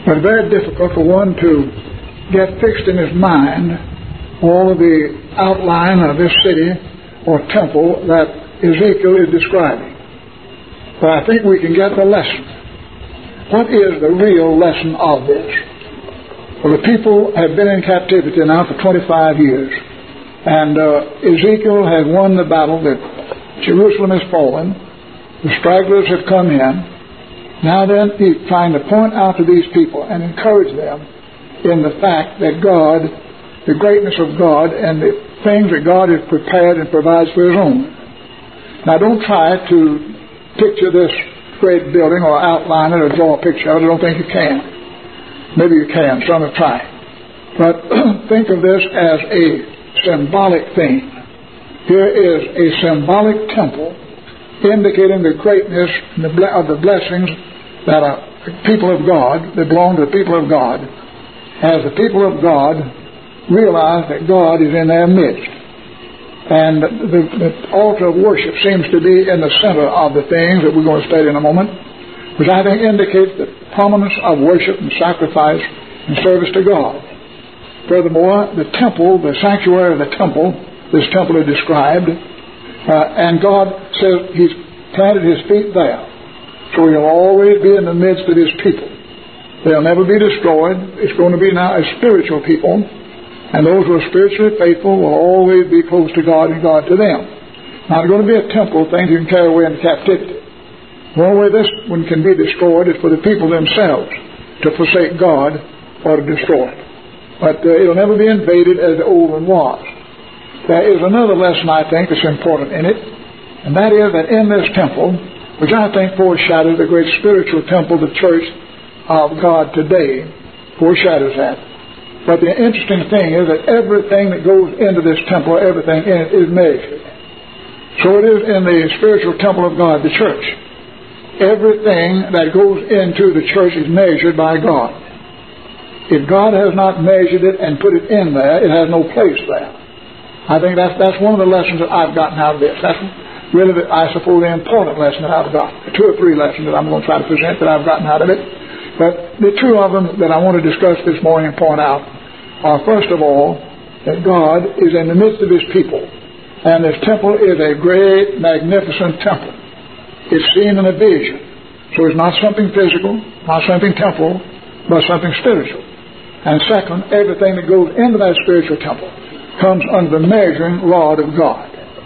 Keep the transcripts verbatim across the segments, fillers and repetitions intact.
But very difficult for one to get fixed in his mind all of the outline of this city or temple that Ezekiel is describing. But I think we can get the lesson. What is the real lesson of this? Well, the people have been in captivity now for twenty-five years. And uh, Ezekiel has won the battle that Jerusalem has fallen. The stragglers have come in. Now then, he's trying to point out to these people and encourage them in the fact that God, the greatness of God, and the things that God has prepared and provides for His own. Now, don't try to picture this great building or outline it or draw a picture of it. I don't think you can. Maybe you can. Some have tried. But think of this as a symbolic thing. Here is a symbolic temple indicating the greatness of the blessings that are the people of God, that belong to the people of God, as the people of God realize that God is in their midst. And the, the altar of worship seems to be in the center of the things that we're going to study in a moment, which I think indicates the prominence of worship and sacrifice and service to God. Furthermore, the temple, the sanctuary of the temple, this temple is described, uh, and God says He's planted His feet there. So He'll always be in the midst of His people. They'll never be destroyed. It's going to be now a spiritual people, and those who are spiritually faithful will always be close to God and God to them. Not going to be a temple thing you can carry away into captivity. The only way this one can be destroyed is for the people themselves to forsake God or to destroy it. But uh, it'll never be invaded as the old one was. There is another lesson, I think, that's important in it, and that is that in this temple, which I think foreshadows the great spiritual temple, the church of God today, foreshadows that. But the interesting thing is that everything that goes into this temple, everything in it is measured. So it is in the spiritual temple of God, the church. Everything that goes into the church is measured by God. If God has not measured it and put it in there, it has no place there. I think that's that's one of the lessons that I've gotten out of this. That's really, the, I suppose, the important lesson that I've gotten. Two or three lessons that I'm going to try to present that I've gotten out of it. But the two of them that I want to discuss this morning and point out are, first of all, that God is in the midst of His people. And this temple is a great, magnificent temple. It's seen in a vision. So it's not something physical, not something temporal, but something spiritual. And second, everything that goes into that spiritual temple comes under the measuring rod of God.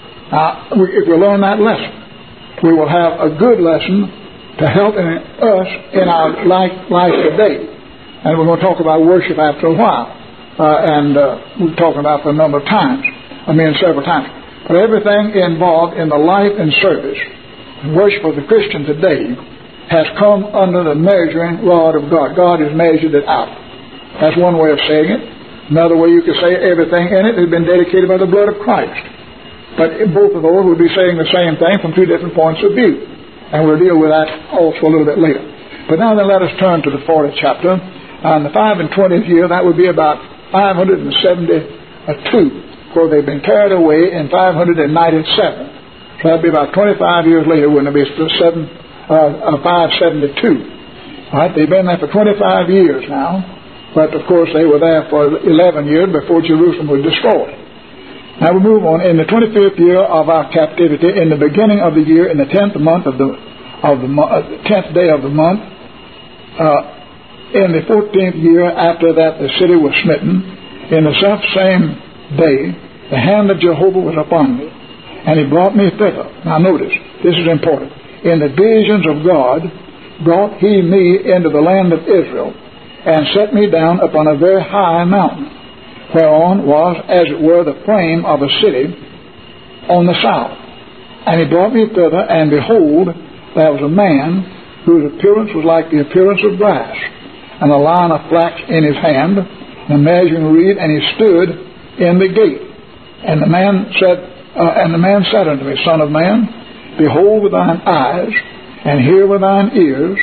Now, if we learn that lesson, we will have a good lesson to help in us in our life, life today. And we're going to talk about worship after a while. Uh, and uh, we've talked about it a number of times. I mean, several times. But everything involved in the life and service and worship of the Christian today has come under the measuring rod of God. God has measured it out. That's one way of saying it. Another way you could say everything in it has been dedicated by the blood of Christ. But both of those would be saying the same thing from two different points of view. And we'll deal with that also a little bit later. But now then let us turn to the fortieth chapter. On the five and twentieth year, that would be about five hundred seventy-two, where they've been carried away in five hundred ninety-seven. So that would be about twenty-five years later, wouldn't it be? Seven, uh, uh, five seventy-two. All right, they've been there for twenty-five years now. But, of course, they were there for eleven years before Jerusalem was destroyed. Now we move on. In the twenty-fifth year of our captivity, in the beginning of the year, in the tenth month of the of the uh, tenth day of the month, uh, in the fourteenth year after that the city was smitten, in the self same day, the hand of Jehovah was upon me, and He brought me thither. Now notice, this is important. In the visions of God, brought He me into the land of Israel, and set me down upon a very high mountain, whereon was, as it were, the frame of a city on the south. And He brought me thither, and behold, there was a man whose appearance was like the appearance of brass, and a line of flax in his hand, and a measuring reed, and he stood in the gate. And the man said, uh, and the man said unto me, Son of man, behold with thine eyes, and hear with thine ears,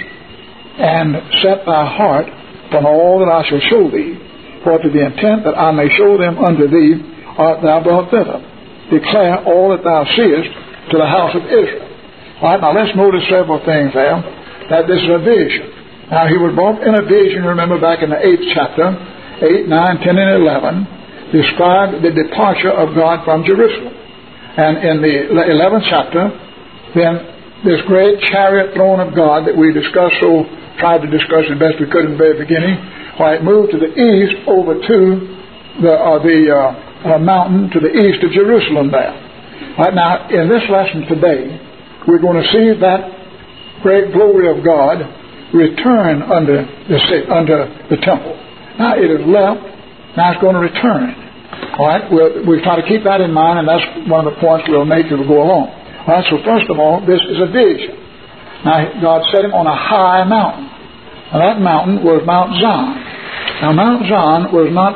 and set thy heart from all that I shall show thee, for to the intent that I may show them unto thee art thou brought thither. Declare all that thou seest to the house of Israel. All right, now let's notice several things there. That this is a vision. Now, he was brought in a vision, remember, back in the eighth chapter, eight, nine, ten, and eleven, described the departure of God from Jerusalem. And in the eleventh chapter, then this great chariot throne of God that we discussed, so tried to discuss as best we could in the very beginning, why it moved to the east over to the, uh, the uh, uh, mountain to the east of Jerusalem there. Right now, in this lesson today, we're going to see that great glory of God return under the under the temple. Now it has left. Now it's going to return. All right. We'll, we'll try to keep that in mind, and that's one of the points we'll make as we go along. All right. So first of all, this is a vision. Now God set him on a high mountain. Now that mountain was Mount Zion. Now Mount Zion was not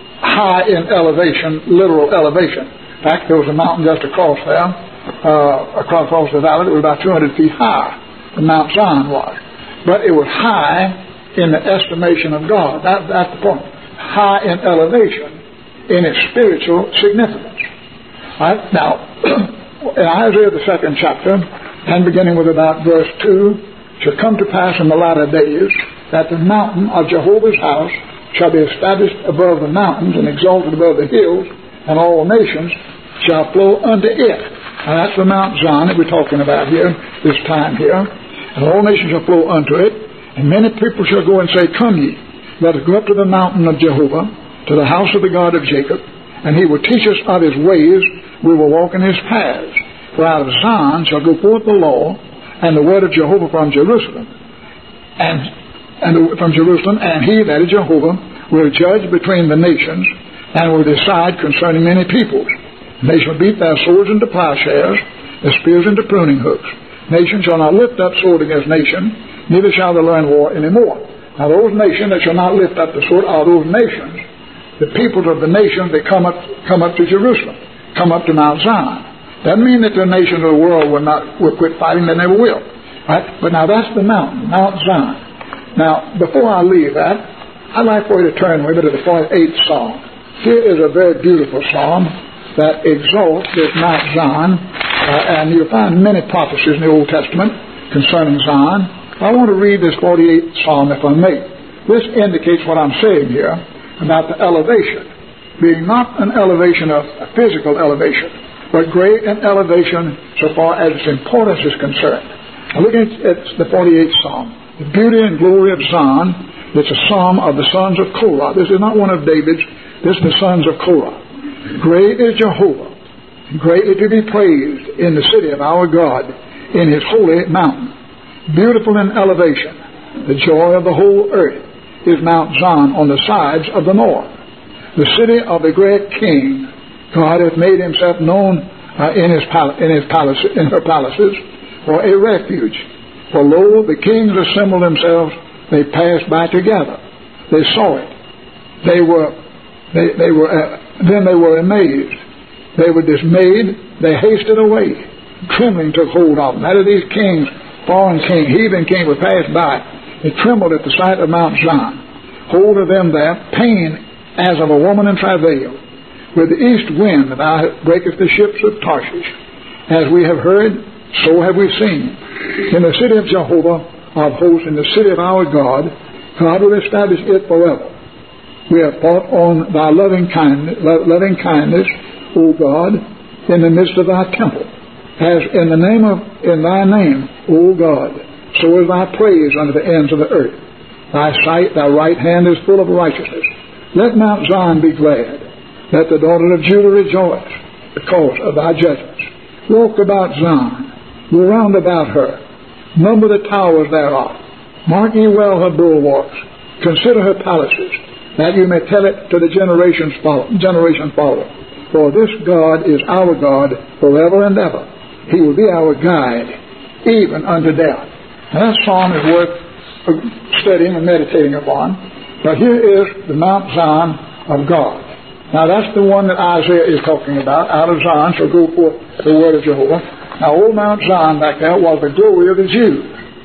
high in elevation, literal elevation. In fact, there was a mountain just across there, uh, across the valley that was about two hundred feet high. The Mount Zion was. But it was high in the estimation of God. That, that's the point. High in elevation in its spiritual significance. Right? Now, in Isaiah the second chapter, and beginning with about verse two, shall come to pass in the latter days that the mountain of Jehovah's house shall be established above the mountains and exalted above the hills, and all nations shall flow unto it. Now that's the Mount Zion that we're talking about here, this time here. And all nations shall flow unto it, and many people shall go and say, Come ye, let us go up to the mountain of Jehovah, to the house of the God of Jacob, and he will teach us of his ways, we will walk in his paths. For out of Zion shall go forth the law, and the word of Jehovah from Jerusalem. And, and the, from Jerusalem, and he, that is Jehovah, will judge between the nations, and will decide concerning many peoples. They shall beat their swords into plowshares, their spears into pruning hooks. Nation shall not lift up sword against nation, neither shall they learn war any more. Now those nations that shall not lift up the sword are those nations, the peoples of the nations that come up, come up to Jerusalem, come up to Mount Zion. Doesn't mean that the nations of the world will not will quit fighting, they never will. Right? But now that's the mountain, Mount Zion. Now, before I leave that, I'd like for you to turn with me to the forty-eighth Psalm. Here is a very beautiful psalm that exalts this Mount Zion. Uh, and you'll find many prophecies in the Old Testament concerning Zion. I want to read this forty-eighth Psalm, if I may. This indicates what I'm saying here about the elevation, being not an elevation of a physical elevation, but great in elevation so far as its importance is concerned. Now look at the forty-eighth Psalm. The beauty and glory of Zion. It's a psalm of the sons of Korah. This is not one of David's. This is the sons of Korah. Great is Jehovah, greatly to be praised in the city of our God, in his holy mountain. Beautiful in elevation, the joy of the whole earth is Mount Zion on the sides of the north. The city of the great king, God hath made himself known uh, in his pal- in his palace, in her palaces, for a refuge. For lo, the kings assembled themselves; they passed by together. They saw it. They were, they, they were. Uh, then they were amazed. They were dismayed. They hasted away. Trembling took hold of them. That of these kings, foreign kings, heathen kings, were passed by. They trembled at the sight of Mount Zion. Hold of them there, pain as of a woman in travail. With the east wind thou breakest the ships of Tarshish. As we have heard, so have we seen. In the city of Jehovah of hosts, in the city of our God, God will establish it forever. We have thought on thy loving kindness, loving kindness, O God, in the midst of thy temple. As in the name of in thy name, O God, so is thy praise unto the ends of the earth. Thy sight, thy right hand is full of righteousness. Let Mount Zion be glad. Let the daughter of Judah rejoice because of thy judgments. Walk about Zion. Go round about her. Number the towers thereof. Mark ye well her bulwarks. Consider her palaces, that you may tell it to the generations follow, generation following. For this God is our God forever and ever. He will be our guide, even unto death. And that psalm is worth studying and meditating upon. But here is the Mount Zion of God. Now that's the one that Isaiah is talking about. Out of Zion shall go forth the word of Jehovah. Now old Mount Zion back there was the glory of the Jews.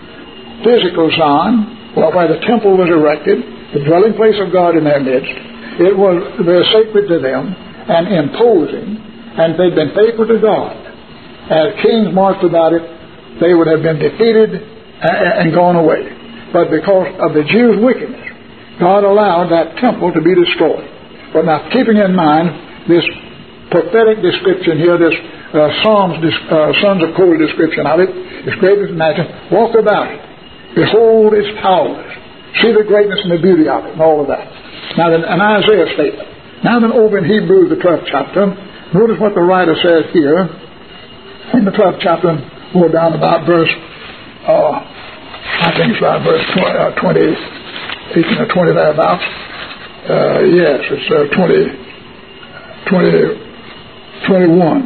Physical Zion, well, where the temple was erected, the dwelling place of God in their midst. It was very sacred to them and imposing, and they'd been faithful to God. As kings marched about it, they would have been defeated and gone away. but because of the Jews' wickedness, God allowed that temple to be destroyed. But now, keeping in mind this prophetic description here, this uh, Psalms, uh, Sons of Korah description of it, it's great as imagine, walk about it, behold its powers, see the greatness and the beauty of it, and all of that. Now then, an Isaiah statement. Now then, over in Hebrews, the twelfth chapter, notice what the writer says here in the twelfth chapter, go down about verse, uh, I think it's about verse twenty, uh, twenty, eighteen or twenty thereabouts. Uh, yes, it's uh, twenty, twenty, twenty-one.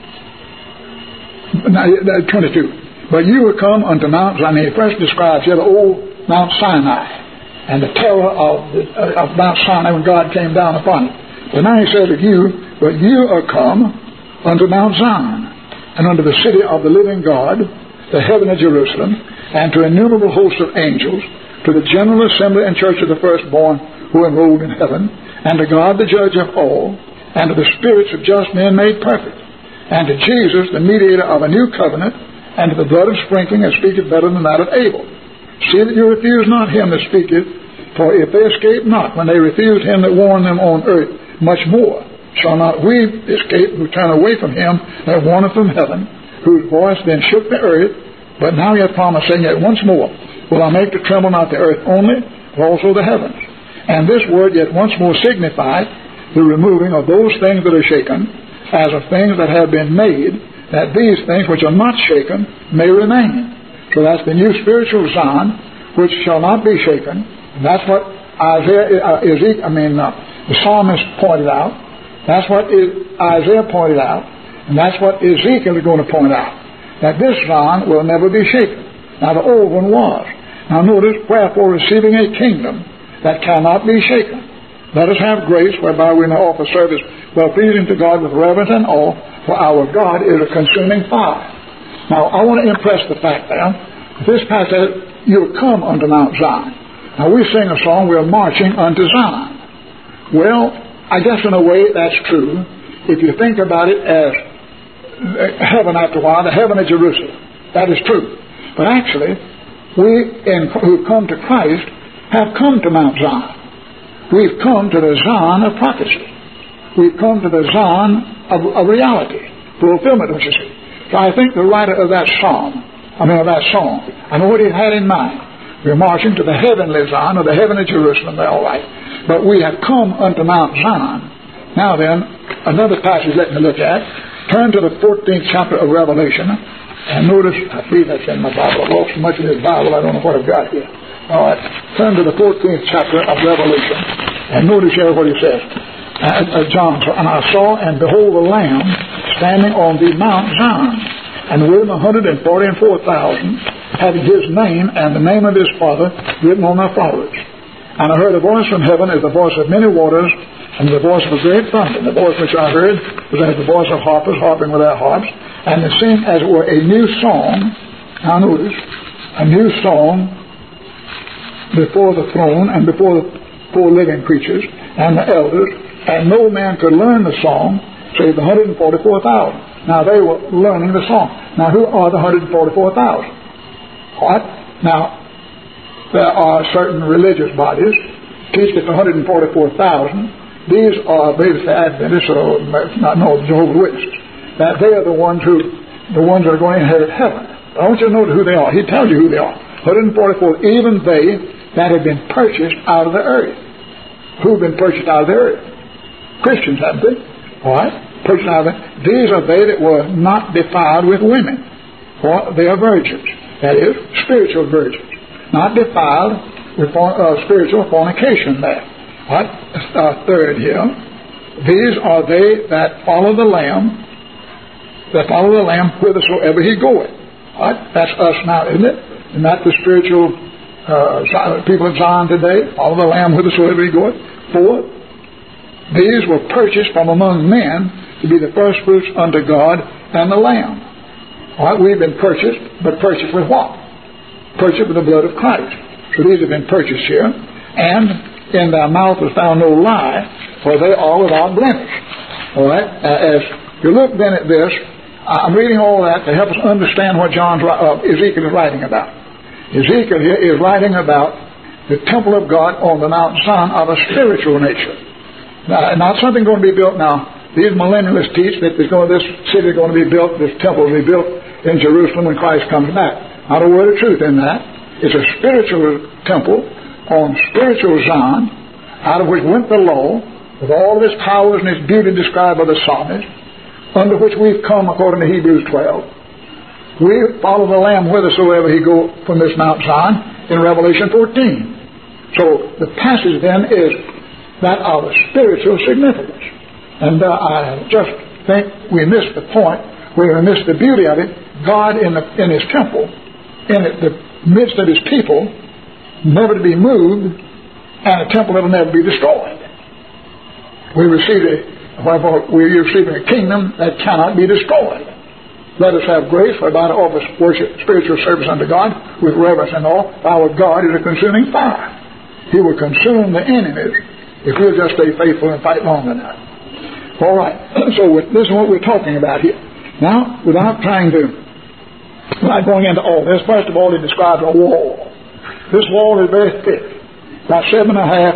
Now, twenty-two. But you will come unto Mount Zion. He first describes here the old Mount Sinai and the terror of, the, uh, of Mount Sinai when God came down upon it. But now he says of you, but you are come unto Mount Zion, and unto the city of the living God, the heaven of Jerusalem, and to innumerable hosts of angels, to the general assembly and church of the firstborn who are enrolled in heaven, and to God the judge of all, and to the spirits of just men made perfect, and to Jesus, the mediator of a new covenant, and to the blood of sprinkling that speaketh better than that of Abel. See that you refuse not him that speaketh, for if they escape not when they refused him that warned them on earth, much more shall not we escape who turn away from him that warneth from heaven, whose voice then shook the earth, but now he hath promised, saying, yet once more will I make to tremble not the earth only, but also the heavens. And this word yet once more signified the removing of those things that are shaken, as of things that have been made, that these things which are not shaken may remain. So that's the new spiritual Zion, which shall not be shaken. And that's what Isaiah, uh, Ezekiel, I mean, uh, the psalmist pointed out. That's what Isaiah pointed out. And that's what Ezekiel is going to point out. That this Zion will never be shaken. Now the old one was. Now notice, wherefore receiving a kingdom that cannot be shaken, let us have grace whereby we may offer service well pleasing to God with reverence and awe, for our God is a consuming fire. Now I want to impress the fact there, this passage says, you'll come unto Mount Zion. Now we sing a song, we're marching unto Zion. Well, I guess in a way that's true, if you think about it as heaven after a while, the heaven of Jerusalem. That is true. But actually, we in, who've come to Christ have come to Mount Zion. We've come to the Zion of prophecy. We've come to the Zion of, of reality, fulfillment, don't you see? So I think the writer of that psalm, I mean of that song, I know what he had in mind. We're marching to the heavenly Zion, or the heaven of Jerusalem, they're all right. But we have come unto Mount Zion. Now then, another passage let me look at. Turn to the fourteenth chapter of Revelation, and notice, I believe that's in my Bible. I've lost so much of this Bible, I don't know what I've got here. All right, turn to the fourteenth chapter of Revelation, and notice here what he says. Uh, uh, John, and I saw, and behold, the Lamb standing on the Mount Zion, and with him a hundred and forty and four thousand, having his name and the name of his Father written on their foreheads. And I heard a voice from heaven as the voice of many waters, and the voice of a great thunder. And the voice which I heard was as the voice of harpers harping with their harps, and they sing as it were a new song. Now notice, a new song before the throne and before the four living creatures and the elders, and no man could learn the song save the one hundred forty-four thousand. Now they were learning the song. Now who are the one hundred forty-four thousand? What? Now, there are certain religious bodies teach that the one hundred forty-four thousand, these are basically Adventists or not no Jehovah's Witnesses, that they are the ones who, the ones that are going to inherit heaven. I want you to know who they are. He tells you who they are. one hundred forty-four, even they that have been purchased out of the earth. Who've been purchased out of the earth? Christians, haven't they? All right? Purchased out of the earth. These are they that were not defiled with women. For they are virgins. That is, spiritual virgins. Not defiled with uh, spiritual fornication there. What? Uh, third here. These are they that follow the Lamb, that follow the Lamb whithersoever he goeth. What? That's us now, isn't it? Isn't that the spiritual uh, people of Zion today? Follow the Lamb whithersoever he goeth. Fourth, these were purchased from among men to be the first fruits unto God and the Lamb. All right, we've been purchased, but purchased with what? Purchased with the blood of Christ. So these have been purchased here. And in their mouth was found no lie, for they are without blemish. All right? Uh, as you look then at this, I'm reading all that to help us understand what John's uh, Ezekiel is writing about. Ezekiel here is writing about the temple of God on the Mount Zion of a spiritual nature. Now, not something going to be built now. These millennialists teach that there's going to, this city is going to be built, this temple will be built in Jerusalem when Christ comes back. Not a word of truth in that. It's a spiritual temple on spiritual Zion, out of which went the law, with all of its powers and its beauty described by the psalmist, under which we've come according to Hebrews twelve. We follow the Lamb whithersoever he go from this Mount Zion in Revelation fourteen. So the passage then is that of a spiritual significance. And uh, I just think we missed the point, we missed the beauty of it. God in, the, in his temple, in the midst of his people, never to be moved, and a temple that will never be destroyed. We receive a, we're receiving a kingdom that cannot be destroyed. Let us have grace whereby to offer worship, spiritual service unto God with reverence and awe. Our God is a consuming fire. He will consume the enemies if we'll just stay faithful and fight long enough. All right. So this is what we're talking about here. Now, without trying to, without going into all this, first of all, he describes a wall. This wall is very thick, about seven and a half,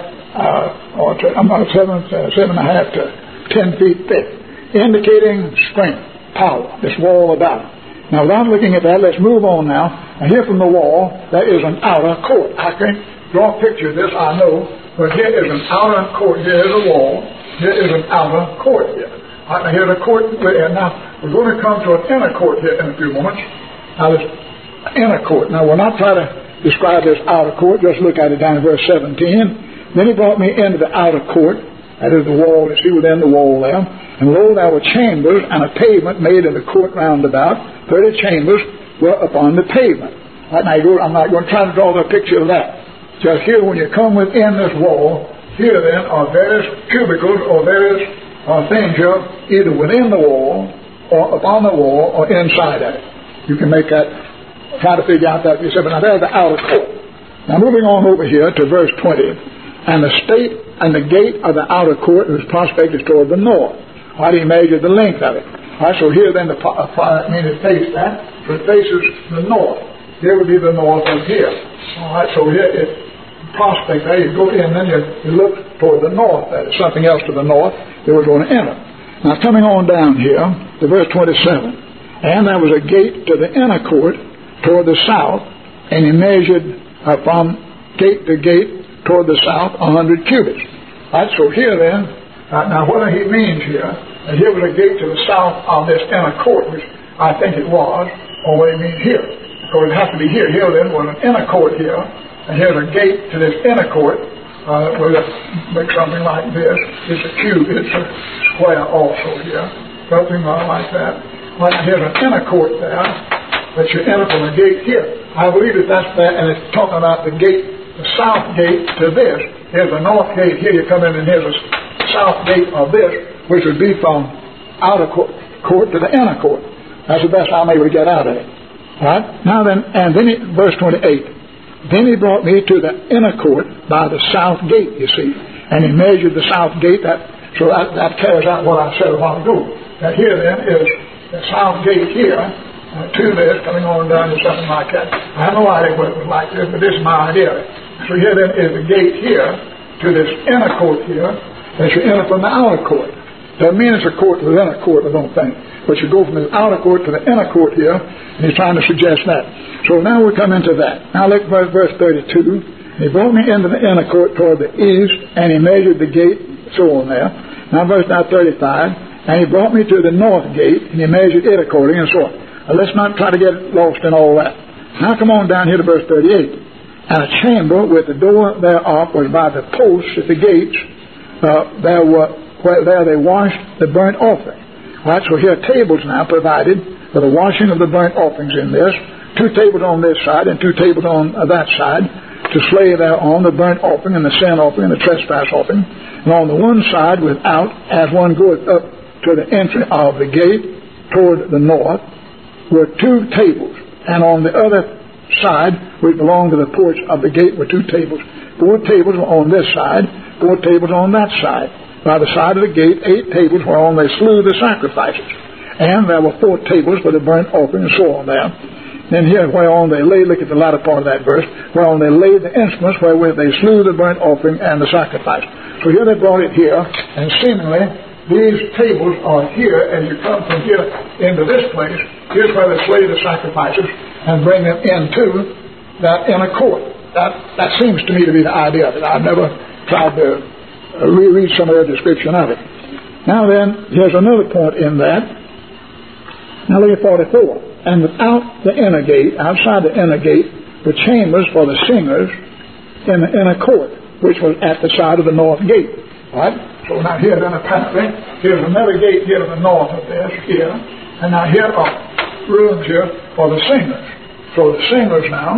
uh, or I'm not seven, uh, seven and a half to ten feet thick, indicating strength. Power, this wall about it. Now, without looking at that, let's move on now. And here from the wall, there is an outer court. I can draw a picture of this, I know, but here is an outer court. Here is a wall. Here is an outer court here. Right, now, here's a court. Now, we're going to come to an inner court here in a few moments. Now, this inner court. Now, we'll not try to describe this outer court. Just look at it down in verse seventeen. Then he brought me into the outer court. That is the wall, you see within the wall there. And lo, there were chambers and a pavement made in the court round about. Thirty chambers were upon the pavement. Right now, I'm not going to try to draw the picture of that. Just here, when you come within this wall, here then are various cubicles or various uh, things here, either within the wall or upon the wall or inside of it. You can make that, try to figure out that yourself. Now, there's the outer court. Now, moving on over here to verse twenty. And the state and the gate of the outer court whose prospect is toward the north. Why do he measure the length of it? All right, so here then the uh, I mean it faces that, so it faces the north. Here would be the north of here. All right, so here it prospect there. You go in, then you, you look toward the north. That is something else to the north that we're going to enter. Now coming on down here to verse twenty-seven, and there was a gate to the inner court toward the south, and he measured uh, from gate to gate toward the south a hundred cubits. Right, so here then, uh, now what he means here, and here was a gate to the south of this inner court, which I think it was, or what he means here. So it has to be here. Here then was an inner court here, and here's a gate to this inner court, uh, where it makes something like this. It's a cube, it's a square also here, something like that. Right, here's an inner court there, that you enter from a gate here. I believe that that's that, and it's talking about the gate, the south gate to this. Here's the north gate here. You come in and here's the south gate of this, which would be from outer court, court to the inner court. That's the best I'm able to get out of it. All right? Now then, and then he, verse twenty-eight. Then he brought me to the inner court by the south gate, you see. And he measured the south gate. That, so that, that carries out what I said a while ago. That here then is the south gate here. Uh, to this, coming on down to something like that. I have no idea what it was like this, but this is my idea. So here then is the gate here to this inner court here, that you enter from the outer court. Doesn't mean it's a court within a court, I don't think. But you go from the outer court to the inner court here, and he's trying to suggest that. So now we come into that. Now look at verse thirty-two. He brought me into the inner court toward the east, and he measured the gate, so on there. Now verse now thirty-five. And he brought me to the north gate, and he measured it according, and so on. Now, let's not try to get lost in all that. Now come on down here to verse thirty-eight. And a chamber with the door thereof was by the posts at the gates. Uh, there were where there they washed the burnt offering. All right, so here are tables now provided for the washing of the burnt offerings in this. Two tables on this side and two tables on uh, that side to slay thereon the burnt offering and the sin offering and the trespass offering. And on the one side without, as one goeth up to the entry of the gate toward the north, were two tables, and on the other side, which belonged to the porch of the gate, were two tables. Four tables were on this side, four tables on that side. By the side of the gate, eight tables whereon they slew the sacrifices. And there were four tables for the burnt offering, and so on there. Then here, whereon they laid, look at the latter part of that verse, whereon they laid the instruments wherewith they slew the burnt offering and the sacrifice. So here they brought it here, and seemingly these tables are here as you come from here into this place. Here's where they slay the sacrifices and bring them into that inner court. That that seems to me to be the idea of it. I've never tried to reread some of their description of it. Now then, here's another point in that. Now look at forty-four. And without the inner gate, outside the inner gate, the chambers for the singers in the inner court, which was at the side of the north gate. Right? So now here then apparently, here's another gate here to the north of this, here. And now here are rooms here for the singers. So the singers now,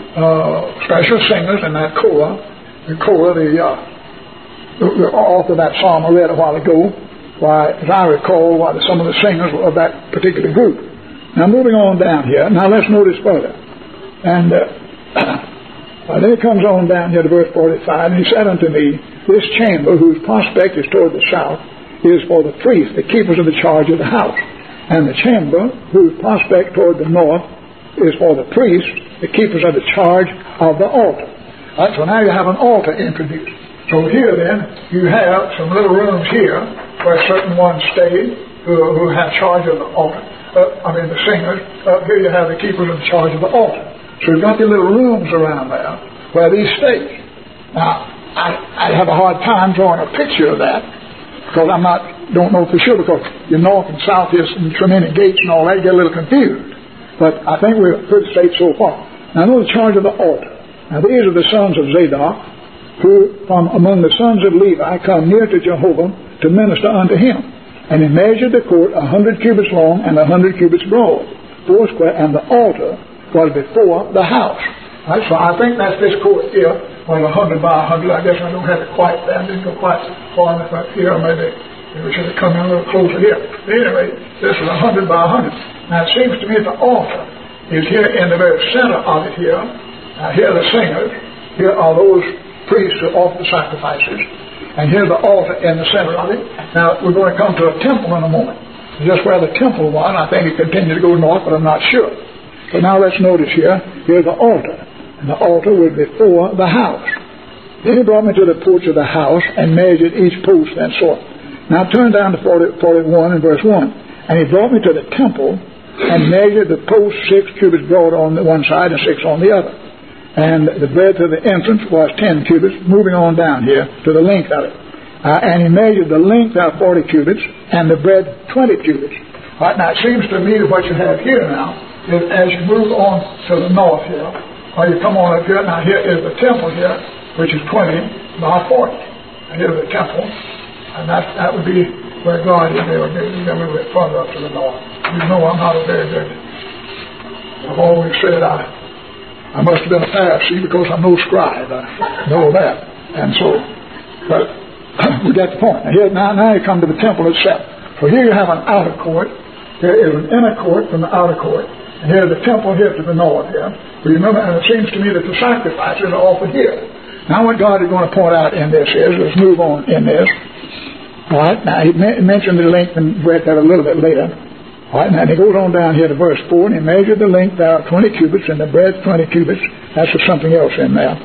uh, special singers in that core, the core, the, uh, the, the author of that psalm I read a while ago, why, as I recall, why some of the singers were of that particular group. Now moving on down here, now let's notice further. And uh, Uh, then he comes on down here to verse forty-five, and he said unto me, this chamber, whose prospect is toward the south, is for the priests, the keepers of the charge of the house. And the chamber, whose prospect toward the north, is for the priests, the keepers of the charge of the altar. Right, so now you have an altar introduced. So here then, you have some little rooms here where certain ones stayed who, who have charge of the altar. Uh, I mean the singers. Up here you have the keepers of the charge of the altar. So you've got the little rooms around there where these stay. Now, I, I have a hard time drawing a picture of that because I'm not, don't know for sure, because your north and south is and so many gates and all that, get a little confused. But I think we're pretty safe so far. Now, I know the charge of the altar. Now, these are the sons of Zadok, who from among the sons of Levi come near to Jehovah to minister unto him. And he measured the court a hundred cubits long and a hundred cubits broad, foursquare, and the altar was before the house. Right, so I think that's this court here, well, a hundred by a hundred. I guess I don't have it quite there. I didn't go quite far enough up here. Maybe we should have come in a little closer here. But anyway, this is a hundred by a hundred. Now it seems to me the altar is here in the very center of it here. Now here are the singers. Here are those priests who offer the sacrifices. And here's the altar in the center of it. Now we're going to come to a temple in a moment. Just where the temple was, I think it continued to go north, but I'm not sure. So now let's notice here, here's the altar. And the altar was before the house. Then he brought me to the porch of the house and measured each post and so on. Now turn down to forty, forty-one and verse one. And he brought me to the temple and measured the post six cubits broad on the one side and six on the other. And the breadth of the entrance was ten cubits, moving on down here to the length of it. Uh, and he measured the length out forty cubits and the breadth twenty cubits. All right, now it seems to me that what you have here now is as you move on to the north here, or you come on up here, now here is the temple here, which is twenty by forty. And here's the temple, and that that would be where God is. They would be a little bit further up to the north. You know I'm not a very good, I've always said I I must have been a Pharisee because I'm no scribe. I know that. And so, but we get the point. Now, here, now, now you come to the temple itself. So here you have an outer court. There is an inner court from the outer court. And here's the temple here to the north here. But remember, and it seems to me that the sacrifices are offered here. Now what God is going to point out in this is, let's move on in this. All right, now he mentioned the length and breadth there a little bit later. All right, now he goes on down here to verse four, and he measured the length there twenty cubits and the breadth twenty cubits. That's for something else in there.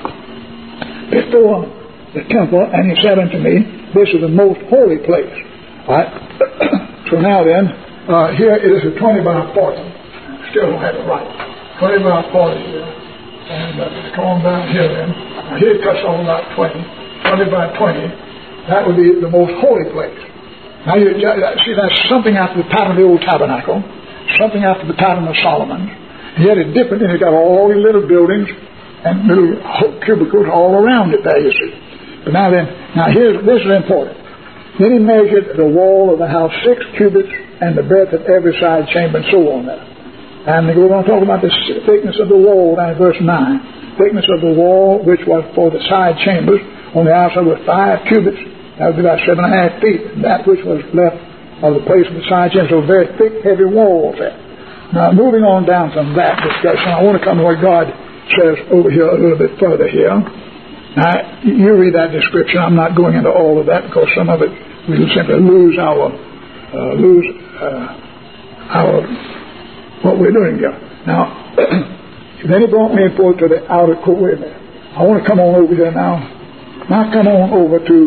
Before the temple, and he said unto me, this is the most holy place. All right, so now then, uh, here it is a twenty by forty. Still don't have it right. twenty by forty here. And uh, come on down here then. Now here it cuts off about twenty. twenty by twenty. That would be the most holy place. Now you see, that's something after the pattern of the old tabernacle. Something after the pattern of Solomon. And yet it's different, and you've got all these little buildings and little cubicles all around it there, you see. But now then, now here's, this is important. Then he measured the wall of the house six cubits and the breadth of every side chamber and so on there. And we're going to talk about the thickness of the wall down in verse nine. Thickness of the wall, which was for the side chambers, on the outside was five cubits. That would be about seven and a half feet. And that which was left of the place of the side chambers, so very thick, heavy walls there. Now, moving on down from that discussion, I want to come to what God says over here a little bit further here. Now, you read that description. I'm not going into all of that because some of it we will simply lose our, uh, lose uh, our, what we're doing here. Now, then he brought me forth to the outer court. Wait a minute. I want to come on over here now. Now come on over to,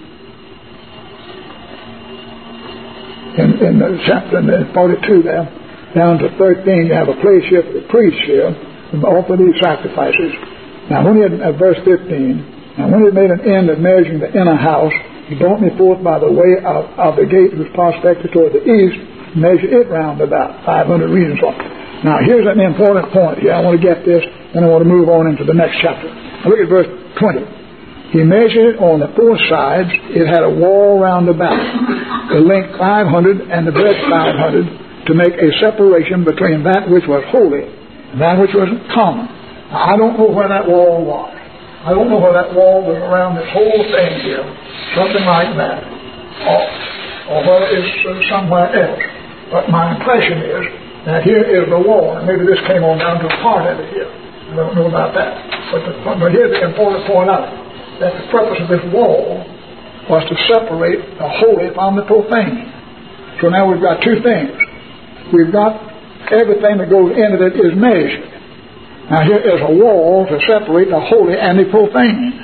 in, in the chapter in forty-two there, down to thirteen, you have a place here for the priests here, to offer these sacrifices. Now when he had, at verse fifteen, now when he had made an end of measuring the inner house, he brought me forth by the way of, of the gate which prospected toward the east, measured it round about five hundred reasons off. Now here's an important point here. I want to get this, then I want to move on into the next chapter. Now look at verse twenty. He measured it on the four sides. It had a wall round about, the length five hundred and the breadth five hundred, to make a separation between that which was holy and that which was common. Now, I don't know where that wall was. I don't know where that wall was around this whole thing here, something like that, or, or whether it's uh, somewhere else. But my impression is that here is the wall, and maybe this came on down to a part of it here. I don't know about that. But, the, but here's the important point of it, that the purpose of this wall was to separate the holy from the profane. So now we've got two things. We've got everything that goes into it is measured. Now here is a wall to separate the holy and the profane.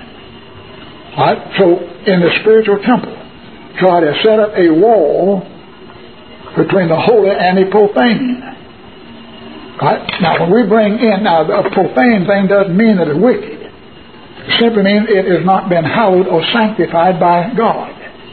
All right? So in the spiritual temple, God has set up a wall between the holy and the profane. Right? Now, when we bring in, now, a profane thing doesn't mean that it's wicked. It simply means it has not been hallowed or sanctified by God.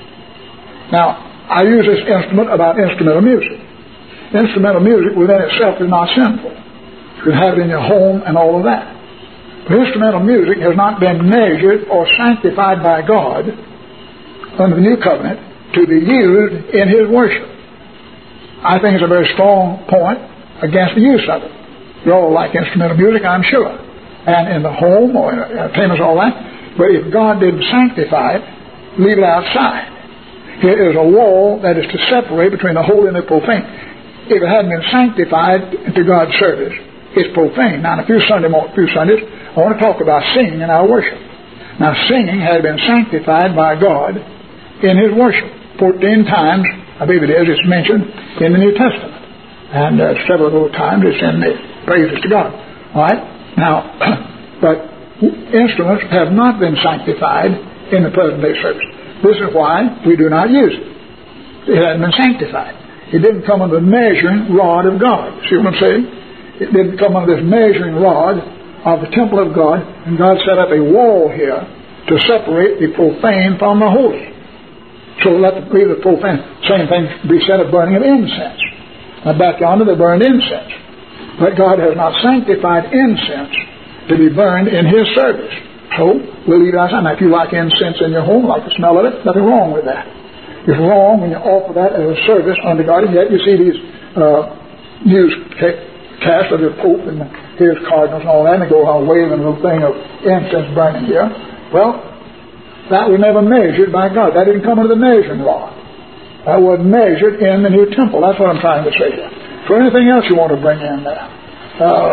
Now, I use this instrument about instrumental music. Instrumental music within itself is not sinful. You can have it in your home and all of that. But instrumental music has not been measured or sanctified by God under the new covenant to be used in His worship. I think it's a very strong point against the use of it. You all like instrumental music, I'm sure, and in the home or in entertainments, all that. But if God didn't sanctify it, leave it outside. Here is a wall that is to separate between the holy and the profane. If it hadn't been sanctified to God's service, it's profane. Now, in a few, Sunday, a few Sundays, I want to talk about singing in our worship. Now, singing had been sanctified by God in His worship. Fourteen times, I believe it is, it's mentioned in the New Testament. And uh, several other times it's in the praises to God. All right? Now, but instruments have not been sanctified in the present day service. This is why we do not use it. It hasn't been sanctified. It didn't come under the measuring rod of God. See what I'm saying? It didn't come under this measuring rod of the temple of God, and God set up a wall here to separate the profane from the holy. So let the, the profane, same thing be said of burning of incense. Now back yonder they burned incense. But God has not sanctified incense to be burned in His service. So we'll leave it outside. Now if you like incense in your home, like the smell of it, nothing wrong with that. It's wrong when you offer that as a service unto God, and yet you see these uh, newscasts of the Pope and his cardinals and all that, and they go around waving a little thing of incense burning here. Well, that was never measured by God. That didn't come under the measuring rod. That was measured in the new temple. That's what I'm trying to say here. For anything else you want to bring in there, uh,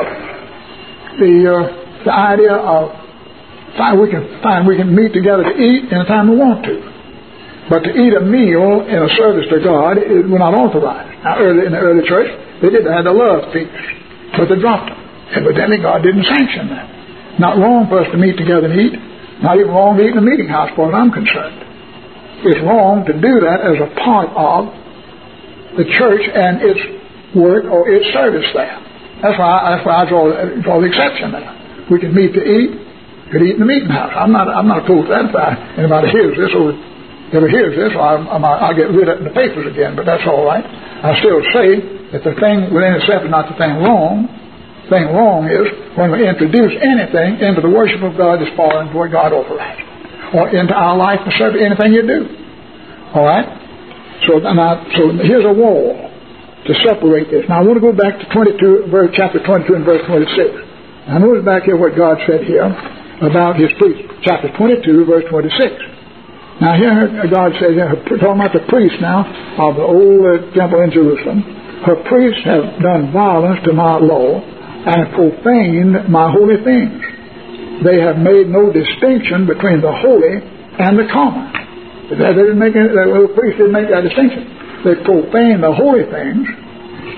the uh, the idea of find we can find we can meet together to eat anytime we want to, but to eat a meal in a service to God is we're not authorized. Now, early in the early church, they did have the love feast, but they dropped them. Evidently, God didn't sanction that. Not wrong for us to meet together and eat. Not even wrong to eat in a meeting house, as far as I'm concerned. It's wrong to do that as a part of the church and its work or its service there. That's why I, that's why I draw, draw the exception there. We can meet to eat. We can eat in the meeting house. I'm not I'm not opposed to that. If I, anybody hears this or ever hears this, I, I, I'll get rid of it in the papers again. But that's all right. I still say that the thing within itself is not the thing wrong. The thing wrong is when we introduce anything into the worship of God as far as what God authorized, or into our life and serve anything you do. All right? So, now, so here's a wall to separate this. Now I want to go back to twenty-two, verse, chapter twenty-two and verse twenty-six. Now notice back here what God said here about His priests. Chapter twenty-two, verse twenty-six. Now here God says, talking about the priests now of the old temple in Jerusalem, her priests have done violence to my law and profaned my holy things. They have made no distinction between the holy and the common. They didn't make any, the priests didn't make that distinction. They profaned the holy things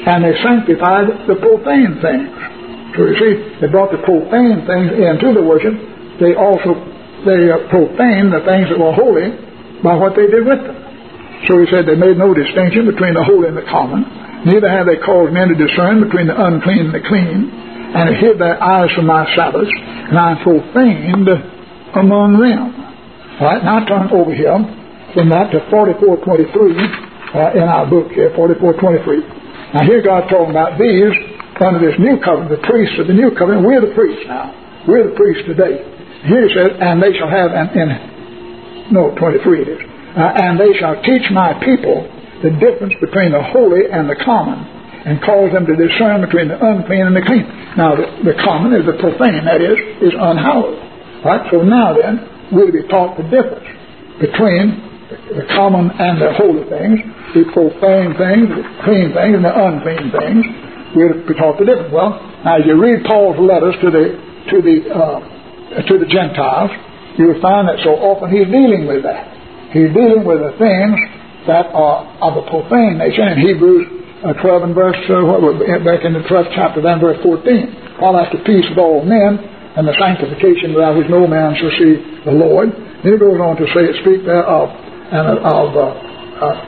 and they sanctified the profane things. So you see, they brought the profane things into the worship. They also they uh, profaned the things that were holy by what they did with them. So he said they made no distinction between the holy and the common. Neither have they caused men to discern between the unclean and the clean. And they hid their eyes from my Sabbaths, and I profaned among them. All right, now turn over here from that to forty-four twenty-three uh, in our book here, forty-four twenty-three. Now here God's talking about these under this new covenant, the priests of the new covenant. We're the priests now. We're the priests today. Here it says, and they shall have, an, in, no, twenty-three it is, uh, and they shall teach my people the difference between the holy and the common, and cause them to discern between the unclean and the clean. Now, the, the common is the profane, that is, is unhallowed. Right? So now then, we'll be taught the difference between the, the common and the holy things, the profane things, the clean things, and the unclean things. We'll be taught the difference. Well, now, as you read Paul's letters to the to the uh, to the Gentiles, you will find that so often he's dealing with that. He's dealing with the things that are of a profane nature. In Hebrews uh, twelve and verse uh, what was back in the twelfth chapter, then verse fourteen. While after peace with all men, and the sanctification without which no man shall see the Lord. Then it goes on to say, speak there of and of uh, uh,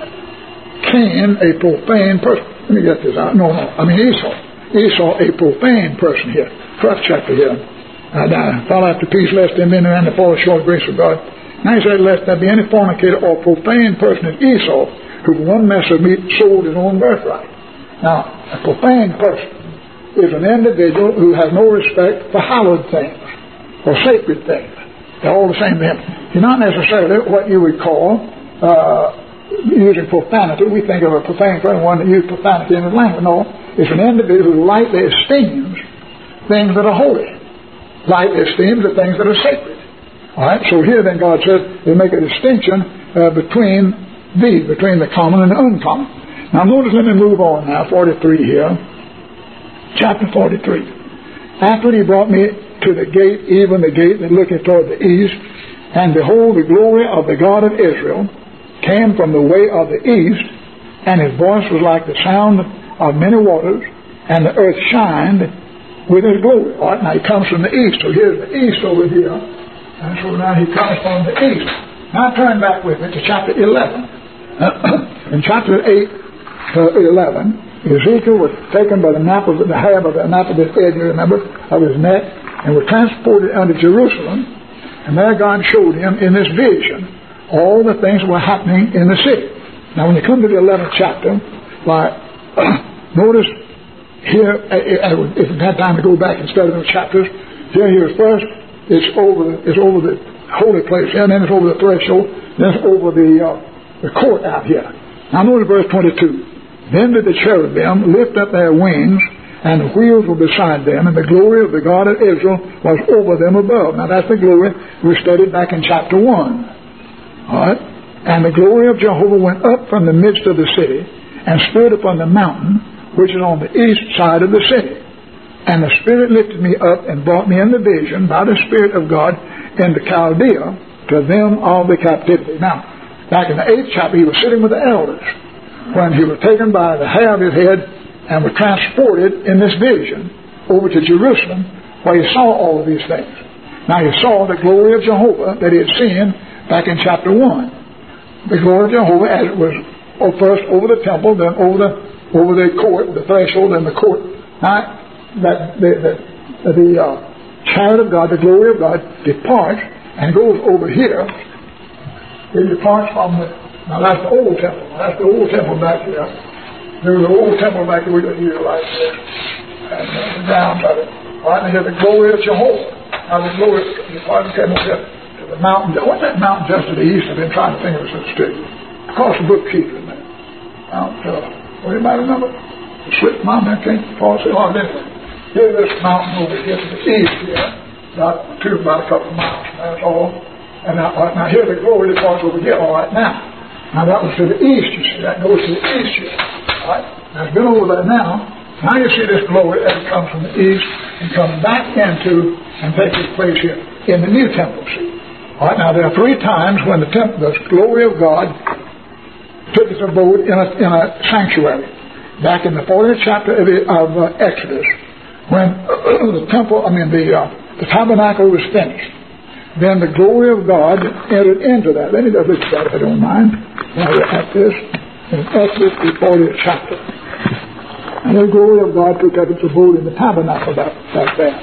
Cain, a profane person. Let me get this out. No, no, I mean Esau. Esau, a profane person here. twelfth chapter here. Uh, now, follow after peace, lest them enter and fall short of grace of God. Now he said, lest there be any fornicator or profane person as Esau, who for one mess of meat sold his own birthright. Now, a profane person is an individual who has no respect for hallowed things or sacred things. They're all the same to him. He's not necessarily what you would call uh, using profanity. We think of a profane person, one that uses profanity in his language. No, it's an individual who lightly esteems things that are holy, lightly esteems the things that are sacred. All right. So here then God says they make a distinction uh, between these, between the common and the uncommon. Now notice, let me move on now, forty-three here. Chapter forty-three. After he brought me to the gate, even the gate that looketh toward the east, and behold, the glory of the God of Israel came from the way of the east, and his voice was like the sound of many waters, and the earth shined with his glory. All right, now he comes from the east. So here's the east over here. And so now he comes from the east. Now turn back with me to chapter eleven. In chapter eight to eleven, Ezekiel was taken by the nape of the hair of the nape of his head, you remember, of his neck, and was transported unto Jerusalem. And there God showed him in this vision all the things that were happening in the city. Now when you come to the eleventh chapter, like, notice here, if we had time to go back instead of those chapters, here he was first, it's over the, it's over the holy place, and then it's over the threshold, then it's over the, uh, the court out here. Now notice verse twenty-two. Then did the cherubim lift up their wings, and the wheels were beside them, and the glory of the God of Israel was over them above. Now that's the glory we studied back in chapter one. All right? And the glory of Jehovah went up from the midst of the city, and stood upon the mountain, which is on the east side of the city. And the Spirit lifted me up, and brought me in the vision, by the Spirit of God, into Chaldea, to them of the captivity. Now, back in the eighth chapter, he was sitting with the elders, when he was taken by the hair of his head and was transported in this vision over to Jerusalem, where he saw all of these things. Now he saw the glory of Jehovah that he had seen back in chapter one. The glory of Jehovah as it was first over the temple, then over the over the court, the threshold and the court. Now that the the, the uh, chariot of God, the glory of God, departs and goes over here. It departs from the Now that's the old temple. That's the old temple back here. There was an old temple back here we don't use right there. And uh, down by it. Right, and here's the glory of Jehovah. Now the glory the part of the temple here to the mountain. What's that mountain just to the east? I've been trying to think of it since too. Across the bookkeeper in there. Mount uh what do you might remember? The Slip Mountain, I think, falls on this. Here's this mountain over here to the east here. About two about a couple of miles. That's all. And now, right, now here's the glory that falls over here all right now. Now that was to the east, you see. That goes to the east here. All right? Now it's been over there now. Now you see this glory as it comes from the east and comes back into and takes its place here in the new temple, see. All right, now there are three times when the temple, the glory of God took its abode in a, in a sanctuary. back in the fortieth chapter of, the, of uh, Exodus, when uh, the temple, I mean the uh, the tabernacle was finished, then the glory of God entered into that. Let me just look at that if I don't mind. Now we're at this in Exodus, the fortieth chapter, and the glory of God took up its abode in the tabernacle back, back there.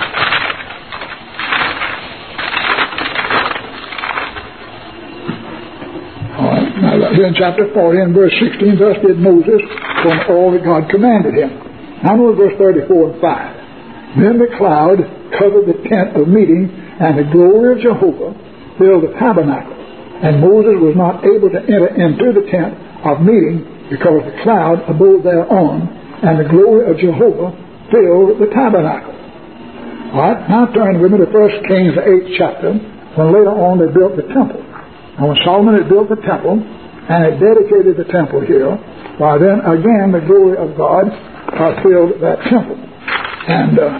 Here in chapter forty and verse sixteen, thus did Moses from all that God commanded him. Now note verse thirty-four and five. Then the cloud covered the tent of meeting, and the glory of Jehovah filled the tabernacle. And Moses was not able to enter into the tent of meeting, because the cloud abode thereon, and the glory of Jehovah filled the tabernacle. All right, now turn with me to First Kings, the eighth chapter, when later on they built the temple. And when Solomon had built the temple, and had dedicated the temple here, why then again the glory of God uh, filled that temple. And uh,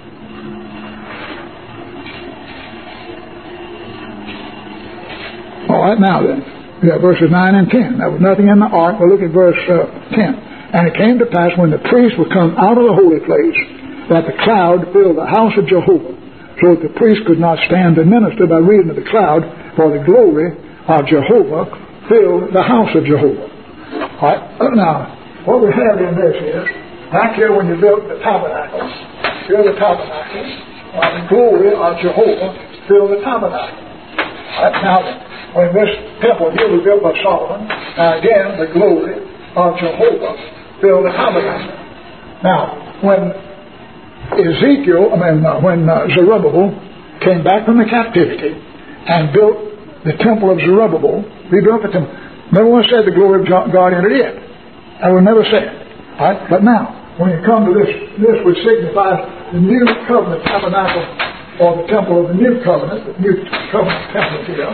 all right, now then, we have verses nine and ten. There was nothing in the ark. We'll look at verse uh, ten. And it came to pass when the priest would come out of the holy place, that the cloud filled the house of Jehovah, so that the priest could not stand and minister by reason of the cloud, for the glory of Jehovah filled the house of Jehovah. All right. Now, what we have in this is, back here when you built the tabernacle, built the tabernacle, uh, the glory of Jehovah filled the tabernacle. All right. Now, when this temple here was built by Solomon, now again, the glory of Jehovah filled the tabernacle. Now, when Ezekiel, I mean, uh, when uh, Zerubbabel came back from the captivity and built the temple of Zerubbabel, rebuilt the temple. Never once said the glory of God entered in. I will never say it. All right? But now, when you come to this, this which signifies the new covenant tabernacle, or the temple of the new covenant, the new covenant temple here,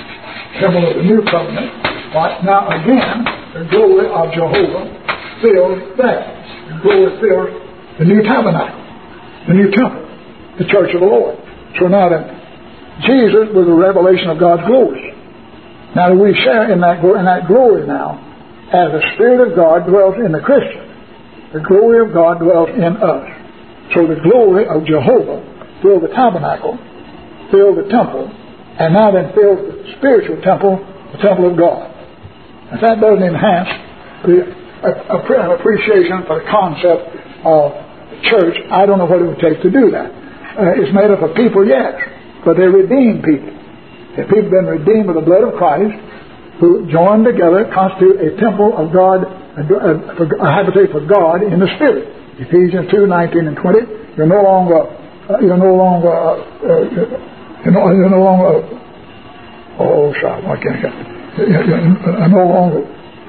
temple of the new covenant. All right? Now again, the glory of Jehovah fills that. The glory fills the new tabernacle, the new temple, the church of the Lord. So now then, Jesus was a revelation of God's glory. Now we share in that, in that glory now, as the Spirit of God dwells in the Christian. The glory of God dwells in us. So the glory of Jehovah filled the tabernacle, filled the temple, and now then fills the spiritual temple, the temple of God. If that doesn't enhance the uh, appreciation for the concept of the church, I don't know what it would take to do that. Uh, it's made up of people, yes, but they're redeemed people. The people have been redeemed with the blood of Christ, who joined together constitute a temple of God, a, a, a habitation for God in the Spirit. Ephesians two, nineteen and twenty. You're no longer, uh, you're no longer, uh, uh, you're, no, you're no longer, oh, sorry, I can't get it. You're, you're no longer,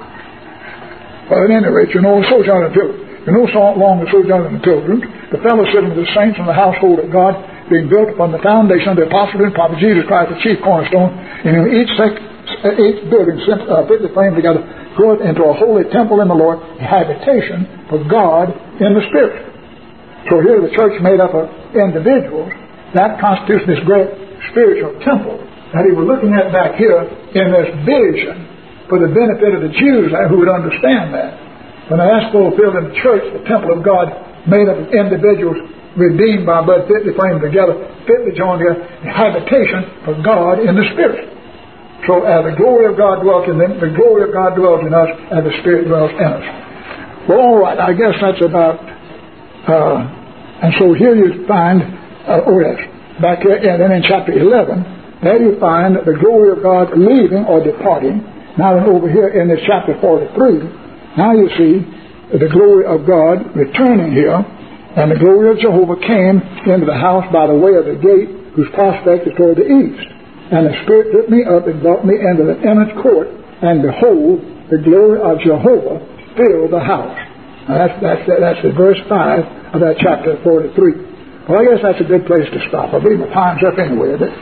well, at any rate, you're no sojourner children. You're no longer sojourner children. The fellowship of the saints in the household of God, being built upon the foundation of the apostle and prophet Jesus Christ, the chief cornerstone, and in each sec, each building uh, fitly framed together, groweth into a holy temple in the Lord, a habitation for God in the Spirit. So here the church made up of individuals, that constitutes this great spiritual temple that he was looking at back here in this vision for the benefit of the Jews who would understand that. When that's fulfilled in the church, the temple of God made up of individuals redeemed by blood, fitly framed together, fitly joined together, a habitation for God in the Spirit. So as the glory of God dwells in them, the glory of God dwells in us, and the Spirit dwells in us. Well, all right, I guess that's about, uh, and so here you find, uh, oh yes, back here, and then in chapter eleven, there you find the glory of God leaving or departing. Now then over here in this chapter forty-three, now you see the glory of God returning here. And the glory of Jehovah came into the house by the way of the gate, whose prospect is toward the east. And the Spirit took me up and brought me into the inner court, and behold, the glory of Jehovah filled the house. Now that's that's that's the verse five of that chapter forty-three. Well, I guess that's a good place to stop. I believe my time's up anyway, is it?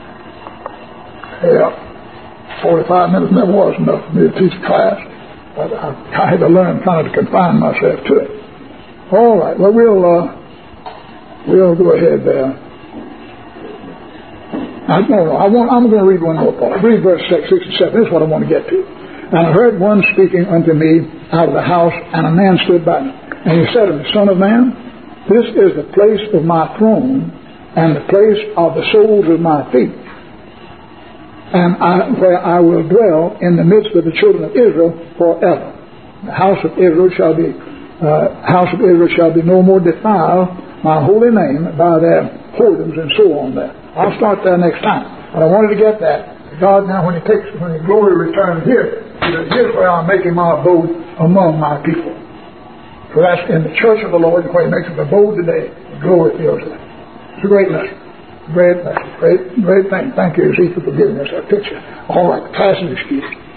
Yeah, forty-five minutes never was enough for me to teach a class, but I, I had to learn kind of to confine myself to it. All right. Well, we'll uh, we'll go ahead there. I, no, no. I want. I'm going to read one more part. Read verse six, six, and seven. This is what I want to get to. And I heard one speaking unto me out of the house, and a man stood by me. And he said to me, Son of man, this is the place of my throne and the place of the soles of my feet, and I, where I will dwell in the midst of the children of Israel forever. The house of Israel shall be uh, house of Israel shall be no more defiled my holy name by their whoredoms and so on there. I'll start there next time. But I wanted to get that. God now, when He takes, when His glory returns here, He says, here's where I'm making my abode among my people. So that's in the church of the Lord, where He makes His abode today. The glory fills it. It's a great lesson. Great lesson. Great, great thing. Thank you, Ezekiel, for giving us that picture. All right, class is excused.